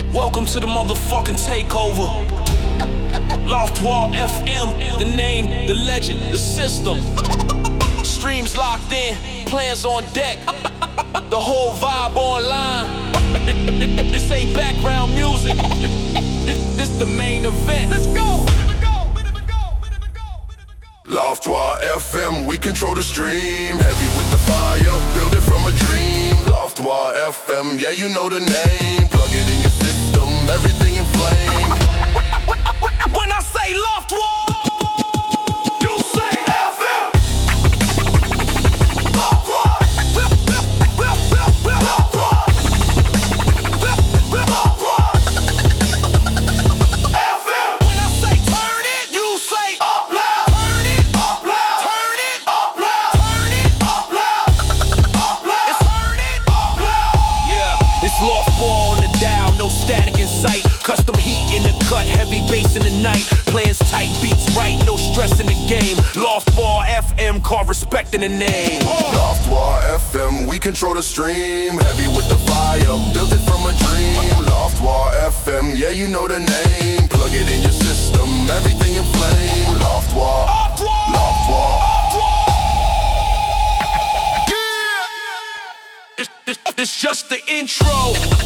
Welcome to the motherfucking takeover. Loftwall FM, the name, the legend, the system. Streams locked in, plans on deck. The whole vibe online. This ain't background music. This the main event. Let's go. Loftwall FM, we control the stream. Heavy with the fire, build it from a dream. Loftwall FM, yeah, you know the name. Plug it in your system, everything in flame. When I say Loftwall, you say FM. Loftwall. Loftwall. FM. when I say turn it, you say Up loud. turn it, Up loud. turn it, Up loud. turn it, Up loud. Up loud. it's turn it. Up loud. Yeah, it's Loftwall on the dial, no static in sight. Custom heat in the cut, heavy bass in the night. Plans tight, beats right, no stress in the game. Loftwall FM, call respect in the name. Loftwall FM, we control the stream. Heavy with the fire, built it from a dream. Loftwall FM, yeah, you know the name. Plug it in your system, everything in flame. Loftwall. Loftwall. Yeah! It's just the intro.